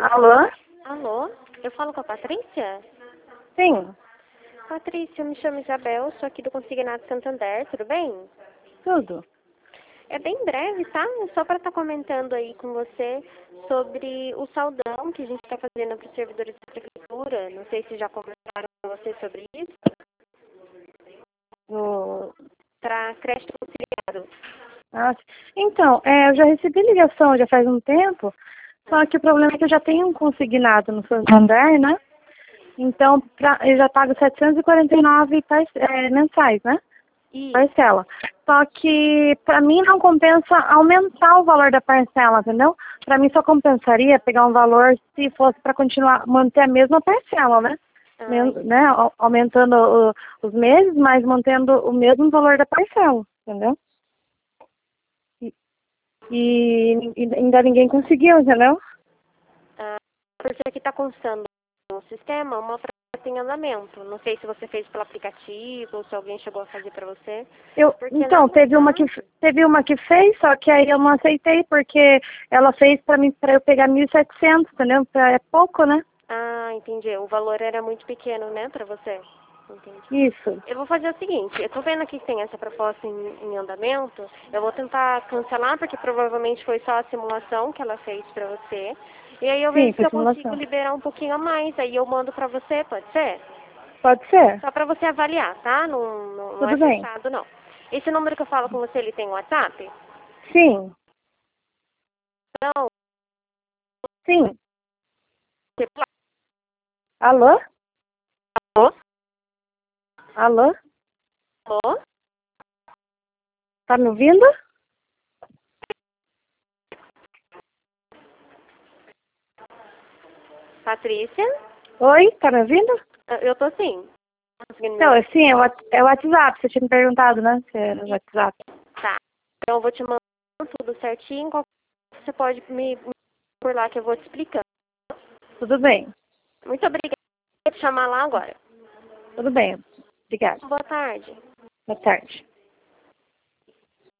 Alô? Alô, eu falo com a Patrícia? Sim, Patrícia, eu me chamo Isabel, sou aqui do Consignado Santander, tudo bem? tudo. É bem breve, tá? Só para estar comentando aí com você sobre o saldão que a gente está fazendo para os servidores da prefeitura. Não sei se já conversaram com você sobre isso. Do... Para creche conciliado. Ah, então, eu já recebi ligação já faz um tempo, só que o problema é que eu já tenho um consignado no Santander, né? Então, eu já pago 749 mensais, né? E, Parcela. Só que para mim não compensa aumentar o valor da parcela, entendeu? Para mim só compensaria pegar um valor se fosse para continuar, manter a mesma parcela, né? ai, Né? Aumentando os meses, mas mantendo o mesmo valor da parcela, entendeu? E, e ainda ninguém conseguiu, entendeu? porque aqui está constando no sistema uma oferta em andamento. Não sei se você fez pelo aplicativo ou se alguém chegou a fazer para você. Porque na Então, verdade... teve uma que fez, só que aí eu não aceitei, porque ela fez para mim, para eu pegar 1.700, entendeu? É pouco, né? Ah, entendi. O valor era muito pequeno, né, para você? Entendi. Isso. Eu vou fazer o seguinte, eu tô vendo aqui que tem essa proposta em andamento, eu vou tentar cancelar, porque provavelmente foi só a simulação que ela fez pra você, e aí eu Sim, vejo se foi eu consigo simulação. liberar um pouquinho a mais, aí eu mando pra você, pode ser? Pode ser. Só pra você avaliar, tá? Não é Tudo bem. fechado, não. Esse número que eu falo com você, ele tem WhatsApp? Sim. Não, Sim. você Alô? falou? Alô? Alô? Tá me ouvindo? Patrícia? Oi, tá me ouvindo? Eu tô sim. Tá conseguindo me Então, ouvir? sim, é o WhatsApp. Você tinha me perguntado, né? Se era o WhatsApp. Tá. Então eu vou te mandar tudo certinho, você pode me por lá que eu vou te explicando. Tudo bem. Muito obrigada. Vou te chamar lá agora. Tudo bem. Obrigada. Boa tarde. Boa tarde.